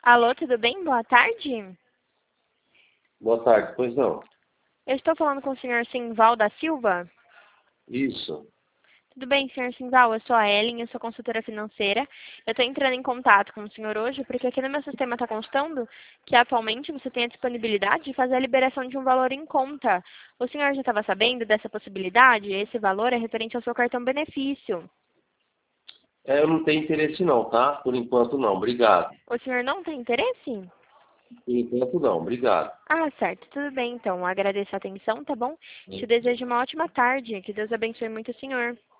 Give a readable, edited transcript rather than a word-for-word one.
Alô, tudo bem? Boa tarde. Boa tarde, pois não. Eu estou falando com o senhor Simval da Silva. Isso. Tudo bem, senhor Simval? Eu sou a Ellen, eu sou consultora financeira. Eu estou entrando em contato com o senhor hoje porque aqui no meu sistema está constando que atualmente você tem a disponibilidade de fazer a liberação de um valor em conta. O senhor já estava sabendo dessa possibilidade? Esse valor é referente ao seu cartão benefício. Eu não tenho interesse não, tá? Por enquanto não, obrigado. O senhor não tem interesse? Por enquanto não, obrigado. Ah, certo, tudo bem então. Agradeço a atenção, tá bom? Te desejo uma ótima tarde. Que Deus abençoe muito o senhor.